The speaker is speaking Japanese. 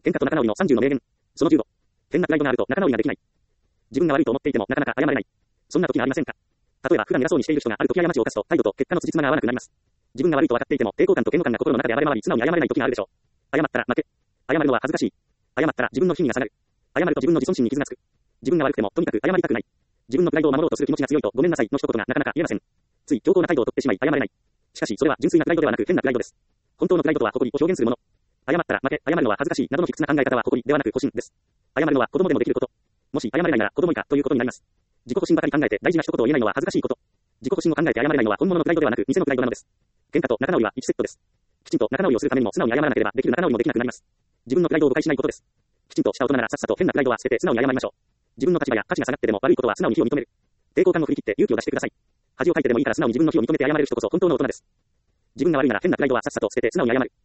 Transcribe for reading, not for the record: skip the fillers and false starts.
喧嘩と仲直りの30の名言。その15。変なプライドがあると仲直りができない。自分が悪いと思っていてもなかなか謝れない。そんな時がありませんか？例えば普段偉そうにしている人がある時過ちを犯すと態度と結果の辻褄が合わなくなります。自分が悪いと分かっていても抵抗感と嫌悪感が心の中で暴れ回り素直に謝れない時があるでしょう。謝ったら負け。謝るのは恥ずかしい。謝ったら自分の品位が下がる。謝ると自分の自尊心に傷がつく。自分が悪くてもとにかく謝りたくない。自分のプライドを守ろうとする気持ちが強いとごめんなさいの一言がなかなか言えません。つい強硬な態度をとってしまい謝れない。しかしそれは純粋なプライドではなく変なプライドです。本当のプライドとは誇りを表現するもの。謝ったら負け、謝るのは恥ずかしいなどの卑屈な考え方は誇りではなく保身です。謝るのは子供でもできること。もし謝れないなら子供以下ということになります。自己保身ばかり考えて大事な一言を言えないのは恥ずかしいこと。自己保身を考えて謝れないのは本物のプライドではなく偽のプライドなのです。喧嘩と仲直りは1セットです。きちんと仲直りをするためにも素直に謝らなければできる仲直りもできなくなります。自分のプライドを誤解しないことです。きちんとした大人ならさっさと変なプライドは捨てて素直に謝りましょう。自分の立場や価値が下がってでも悪いことは素直に非を認める。抵抗感を振り切って勇気を出してください。恥をかいてでもいいから素直に自分の非を認めて謝れる人こそ本当の大人です。自分が悪いなら変なプライドはさっさと捨てて素直に謝る。